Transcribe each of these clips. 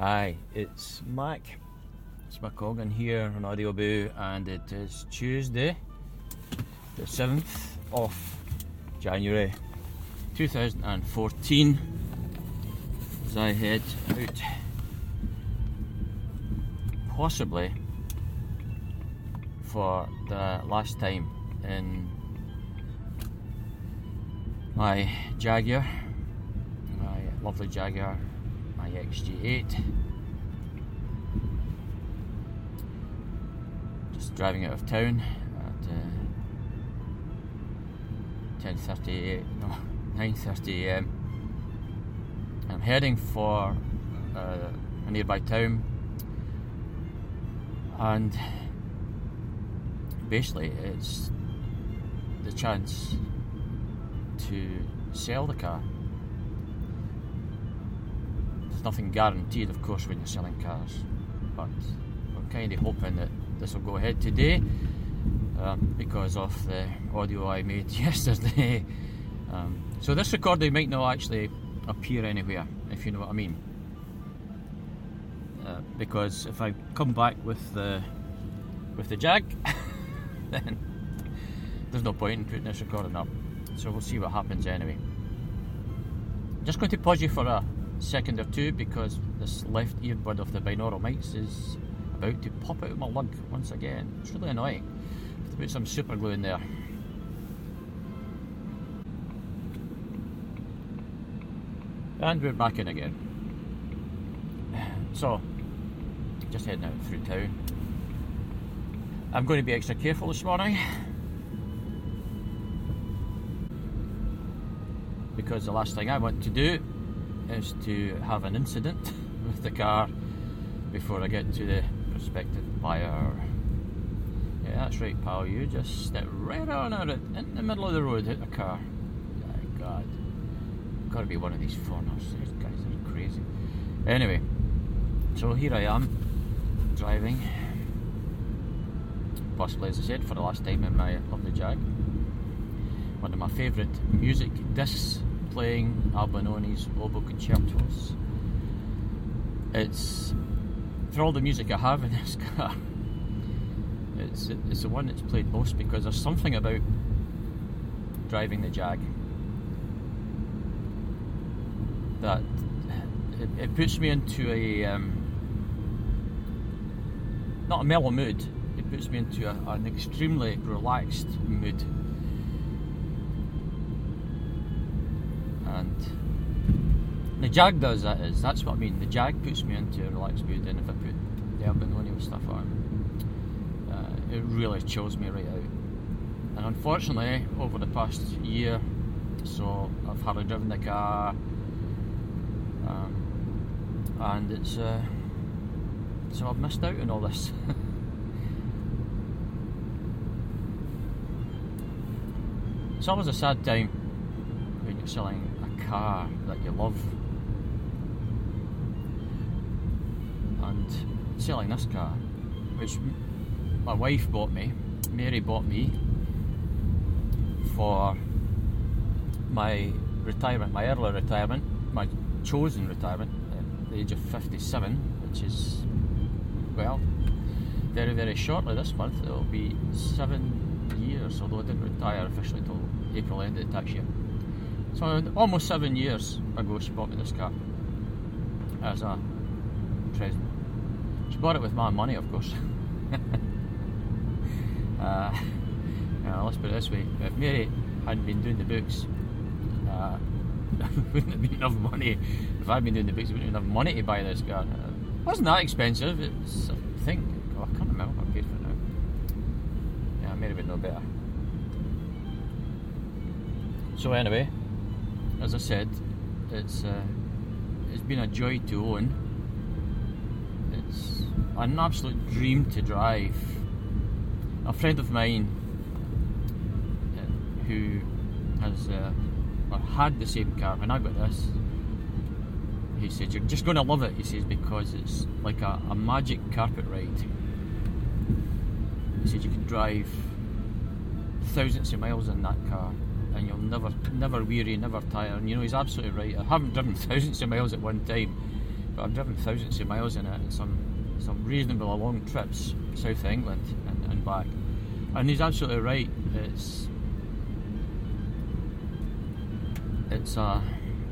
Hi, it's Mac. It's McCoggan here on Audio Boo, and it is Tuesday, the 7th of January 2014, as I head out, possibly for the last time in my Jaguar, my lovely Jaguar, my XJ8. Just driving out of town at 9:30 a.m. I'm heading for a nearby town, and basically it's the chance to sell the car. There's nothing guaranteed, of course, when you're selling cars, but I'm kind of hoping that this will go ahead today because of the audio I made yesterday. So this recording might not actually appear anywhere, if you know what I mean, because if I come back with the Jag, then there's no point in putting this recording up. So we'll see what happens anyway. I'm just going to pause you for a second or two because this left earbud of the binaural mics is about to pop out of my lug once again. It's really annoying. I have to put some super glue in there. And we're back in again. So, just heading out through town. I'm going to be extra careful this morning because the last thing I want to do is to have an incident with the car before I get to the prospective buyer. Yeah, that's right, pal. You just step right on out in the middle of the road, hit the car. My God, got to be one of these foreigners. These guys are crazy. Anyway, so here I am driving, possibly, as I said, for the last time in my lovely Jag. One of my favourite music discs playing, Albanone's Oboe Concertos. It's, for all the music I have in this car, it's the one that's played most because there's something about driving the Jag that it puts me into a not a mellow mood. It puts me into an extremely relaxed mood. And the Jag does that. That's what I mean. The Jag puts me into a relaxed mood, and if I put the Albanone stuff on, it really chills me right out. And unfortunately, over the past year, so I've hardly driven the car, and it's so I've missed out on all this. It's always a sad time when you're selling a car that you love, and selling this car, which my wife bought me, Mary bought me for my retirement, my early retirement, my chosen retirement at the age of 57, which is, well, very, very shortly this month. It'll be 7 years, although I didn't retire officially until April end of the tax year. So almost 7 years ago she bought me this car as a present. She bought it with my money, of course. Let's put it this way, if Mary hadn't been doing the books, wouldn't have been enough money. If I'd been doing the books, it wouldn't have enough money to buy this car. It wasn't that expensive. It was, I think, I can't remember what I paid for it now. Yeah, Mary would know better. So anyway, as I said, it's been a joy to own. It's an absolute dream to drive. A friend of mine who has or had the same car when I got this, he said, "You're just going to love it," he says, "because it's like a magic carpet ride." He said you can drive thousands of miles in that car and you'll never weary, never tire. And you know, he's absolutely right. I haven't driven thousands of miles at one time, I've driven thousands of miles in it, and some reasonably long trips south of England and back. And he's absolutely right. It's a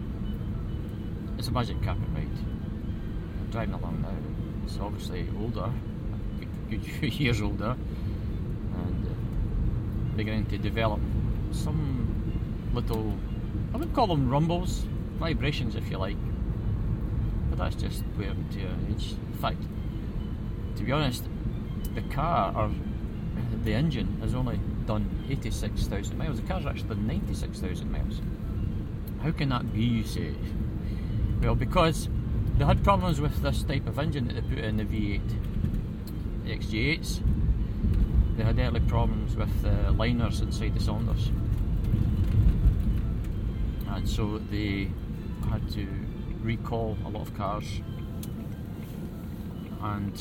magic carpet ride. I'm driving along now. It's obviously older, a good few years older, and beginning to develop some little, I would call them rumbles, vibrations if you like, but that's just wear and tear age. In fact, to be honest, the car, or the engine, has only done 86,000 miles. The car's actually done 96,000 miles. How can that be, you say? Well, because they had problems with this type of engine that they put in the V8, the XJ8s. They had early problems with the liners inside the cylinders, and so they had to recall a lot of cars, and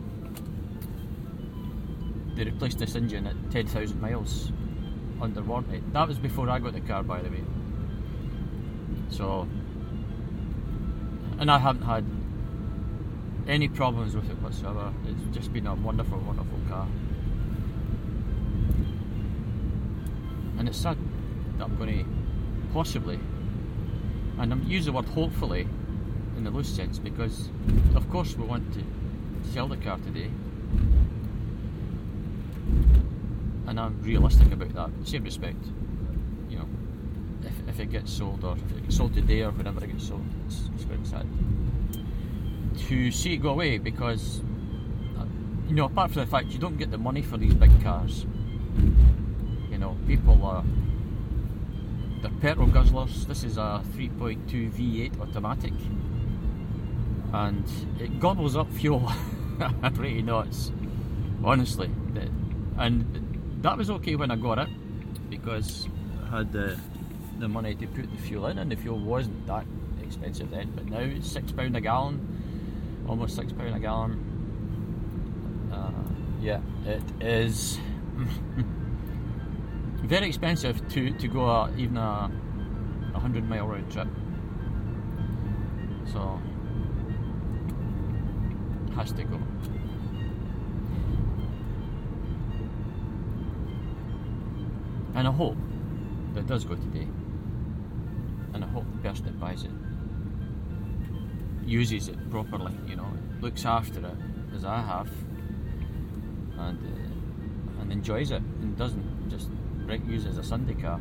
they replaced this engine at 10,000 miles under warranty. That was before I got the car, by the way. So, and I haven't had any problems with it whatsoever. It's just been a wonderful, wonderful car. And it's sad that I'm going to possibly, and I'm using the word hopefully in the loose sense, because of course we want to sell the car today, and I'm realistic about that. In the same respect, you know, if it gets sold, or if it gets sold today, or whenever it gets sold, it's very sad to see it go away, because you know, apart from the fact you don't get the money for these big cars, you know, people are, they're petrol guzzlers. This is a 3.2 V8 automatic, and it gobbles up fuel pretty nuts, honestly. And that was okay when I got it, because I had the money to put the fuel in, and the fuel wasn't that expensive then. But now it's £6 a gallon, almost £6 a gallon. Yeah, it is very expensive to go even a 100-mile round trip. So it has to go. And I hope that it does go today. And I hope the person that buys it uses it properly, you know, looks after it as I have, and enjoys it, and doesn't just use it as a Sunday car.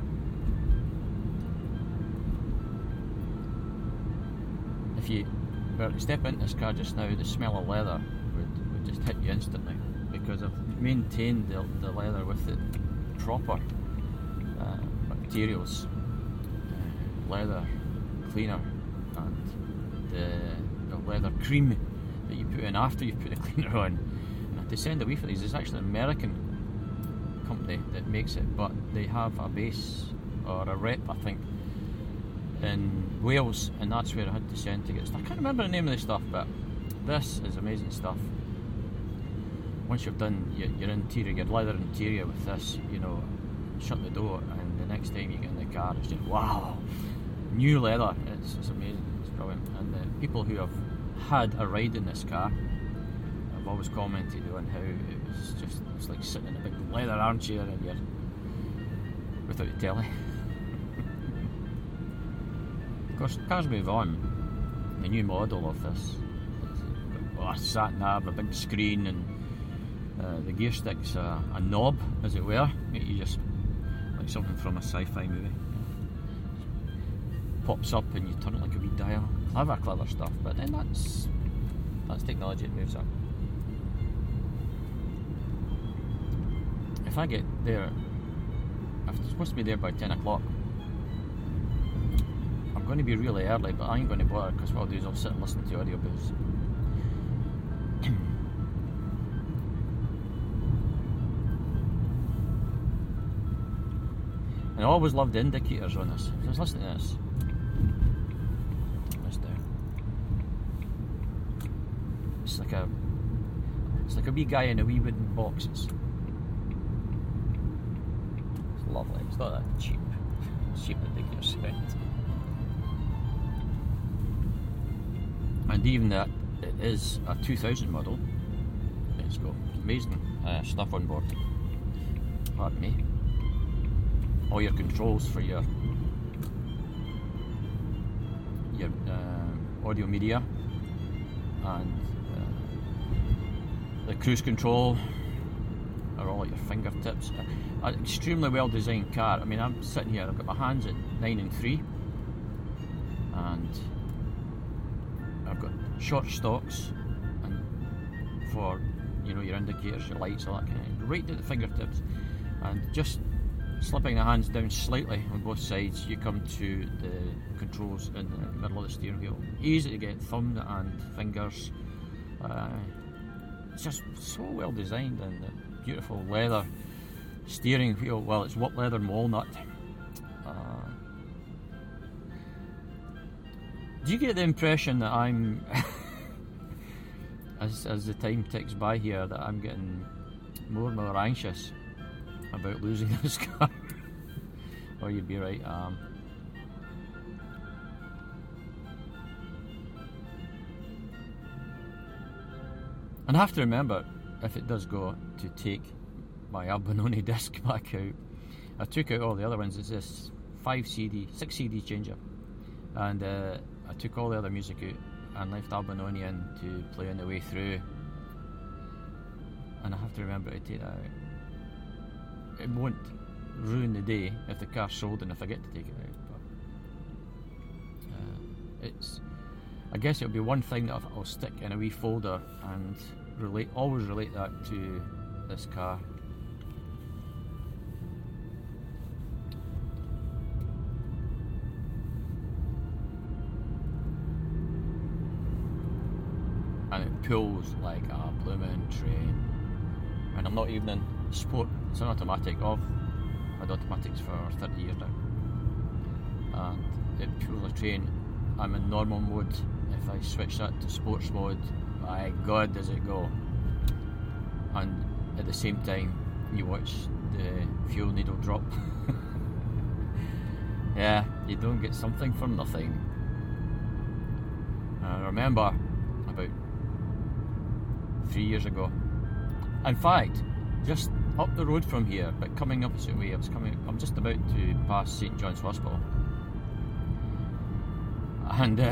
If you were to step into this car just now, the smell of leather would just hit you instantly, because I've maintained the leather with the proper materials, leather cleaner, and the leather cream that you put in after you put the cleaner on. And to send away for these, it's actually an American company that makes it, but they have a base or a rep, I think, in Wales, and that's where I had to send to get stuff. I can't remember the name of the stuff, but this is amazing stuff. Once you've done your interior, your leather interior with this, you know, shut the door, and the next time you get in the car, it's just wow, new leather. It's amazing, it's brilliant. And the people who have had a ride in this car have always commented on how it's like sitting in a big leather armchair and you're without a telly. Of course, cars move on. The new model of this, a sat nav, a big screen, and the gear stick's a knob, as it were. You just, like something from a sci-fi movie, pops up and you turn it like a wee dial. Clever stuff, but then that's technology that moves up. If I get there, I'm supposed to be there by 10 o'clock. I'm going to be really early, but I ain't going to bother, because what I'll do is I'll sit and listen to audiobooks. And I always loved the indicators on this. So I was listening to this. It's like a wee guy in a wee wooden box. It's lovely. It's not that cheap ridiculous spent. And and even that it is a 2000 model, it's got amazing stuff on board. Pardon me. All your controls for your audio media, and the cruise control are all at your fingertips. An extremely well designed car. I mean, I'm sitting here, I've got my hands at 9 and 3, and I've got short stalks, and for your indicators, your lights, all that kind of, right at the fingertips, and just slipping the hands down slightly on both sides, you come to the controls in the middle of the steering wheel. Easy to get thumb and fingers. It's just so well designed, and the beautiful leather steering wheel. Well, it's what, leather and walnut. Do you get the impression that I'm, as the time ticks by here, that I'm getting more and more anxious about losing this car? Or you'd be right, and I have to remember, if it does go, to take my Albinoni disc back out. I took out all the other ones. It's this 6 CD changer, and I took all the other music out and left Albinoni in to play on the way through, and I have to remember to take that out. It won't ruin the day if the car's sold and I forget to take it out, but I guess it'll be one thing that I'll stick in a wee folder and always relate that to this car. And it pulls like a blooming train, and I'm not even in sport. It's an automatic. I've had automatics for 30 years now, and it pulls a train. I'm in normal mode. If I switch that to sports mode, my God, does it go. And at the same time, you watch the fuel needle drop. Yeah, you don't get something for nothing. I remember about 3 years ago, in fact, just up the road from here, but coming opposite way, I'm just about to pass St John's Hospital, and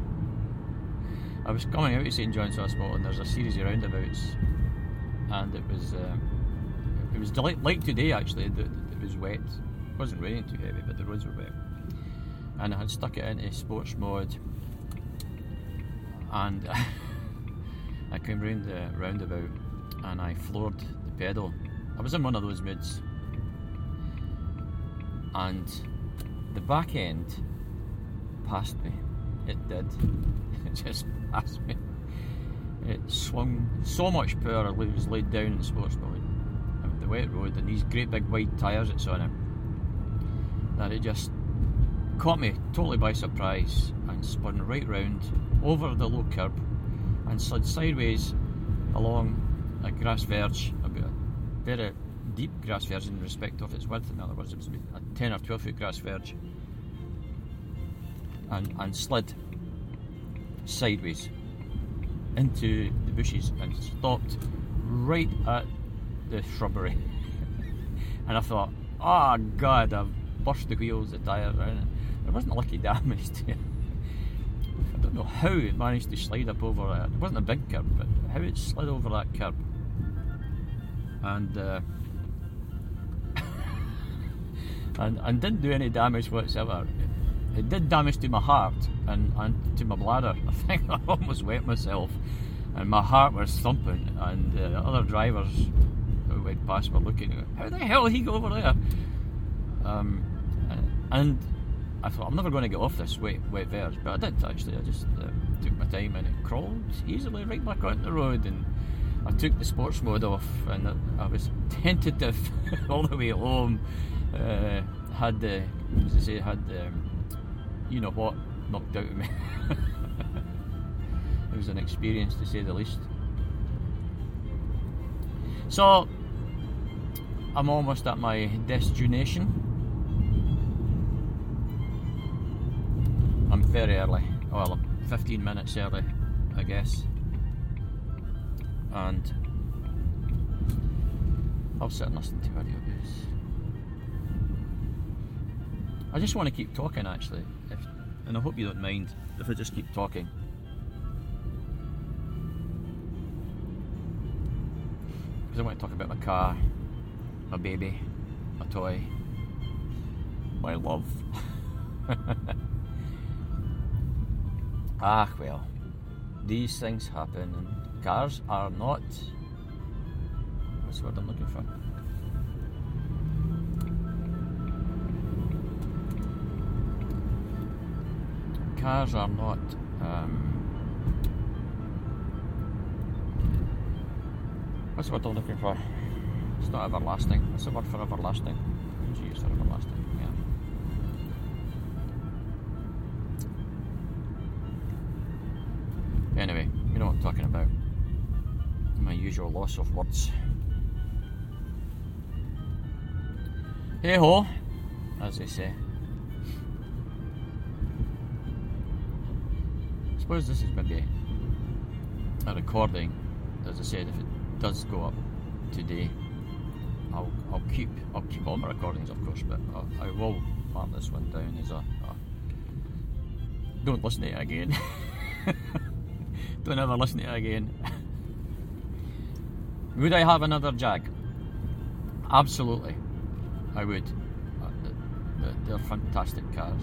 I was coming out of St John's Hospital, and there's a series of roundabouts, and it was like today actually. It was wet. It wasn't raining too heavy, but the roads were wet, and I had stuck it into sports mode, and I came round the roundabout and I floored the pedal. I was in one of those moods, and the back end passed me. It did. It just passed me. It swung so much power. I was laid down in the sports mode, the wet road, and these great big wide tyres that's on it, that it just caught me totally by surprise and spun right round over the low curb and slid sideways along a grass verge, a very deep grass verge in respect of its width. In other words, it was a 10 or 12 foot grass verge, and slid sideways into the bushes and stopped right at the shrubbery. And I thought, oh God, I've burst the wheels, the tyre. There wasn't lucky damage to it. I don't know how it managed to slide up over it. It wasn't a big curb, but how it slid over that curb. And and didn't do any damage whatsoever. It did damage to my heart and to my bladder. I think I almost wet myself, and my heart was thumping, and other drivers who went past were looking at, how the hell did he go over there? And I thought, I'm never going to get off this wet verge, but I did actually. I just took my time, and it crawled easily right back onto the road, and I took the sports mode off, and I was tentative all the way home. Had the you know what knocked out of me. It was an experience, to say the least. So I'm almost at my destination. I'm very early. Well, I'm 15 minutes early I guess. And I'll sit and listen to audiobooks. I just want to keep talking, actually, and I hope you don't mind if I just keep talking. Because I want to talk about my car, my baby, my toy, my love. Ah, well, these things happen, and cars are not. What's the word I'm looking for? Cars are not. What's the word I'm looking for? It's not everlasting. What's the word for everlasting? What's used for everlasting? Yeah. Anyway, you know what I'm talking about. My usual loss of words. Hey ho, as they say. I suppose this is maybe a recording. As I said, if it does go up today, I'll keep all my recordings, of course, but I will mark this one down as a don't listen to it again. Don't ever listen to it again. Would I have another Jag? Absolutely, I would. They're fantastic cars.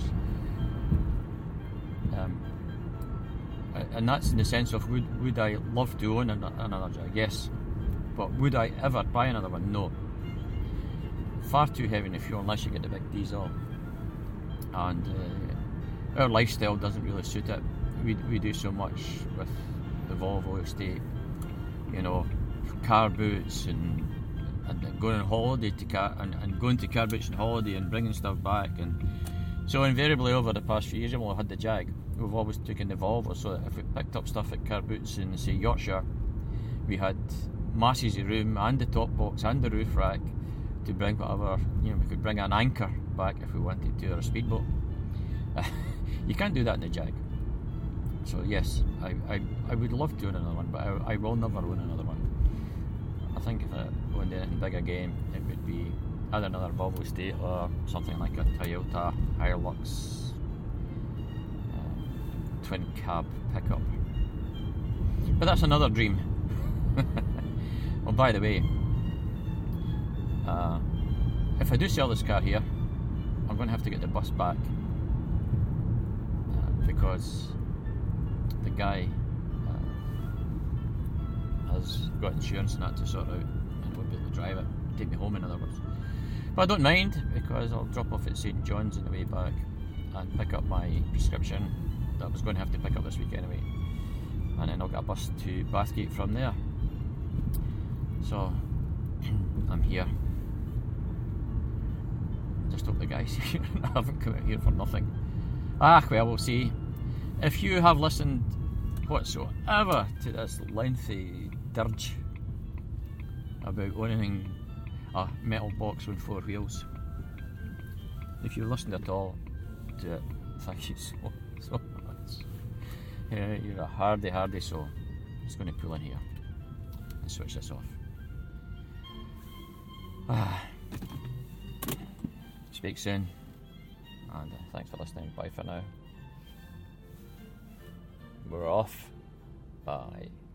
And that's in the sense of would I love to own another Jag? Yes. But would I ever buy another one? No. Far too heavy in the fuel unless you get the big diesel. And our lifestyle doesn't really suit it. We do so much with the Volvo estate, you know, car boots and going on holiday and going to car boots and holiday and bringing stuff back. And so invariably over the past few years, when we've had the Jag, we've always taken the Volvo, so that if we picked up stuff at car boots in, say, Yorkshire, we had masses of room and the top box and the roof rack to bring whatever, you know, we could bring an anchor back if we wanted to, or a speedboat. You can't do that in the Jag. So yes, I would love to own another one, but I will never own another one. I think if I owned anything big again, it would be either another Volvo estate or something like a Toyota Hilux twin cab pickup. But that's another dream. Well, by the way, if I do sell this car here, I'm going to have to get the bus back because the guy has got insurance and that to sort out and won't be able to drive it, take me home in other words. But I don't mind because I'll drop off at St John's on the way back and pick up my prescription that I was going to have to pick up this week anyway, and then I'll get a bus to Bathgate from there. So I'm here. Just hope the guy's here. I haven't come out here for nothing. Well, we'll see. If you have listened whatsoever to this lengthy dirge about owning a metal box on 4 wheels, if you've listened at all to it, thank you so much. You're a hardy soul. I'm just going to pull in here and switch this off. Speak soon, and thanks for listening. Bye for now. We're off. Bye.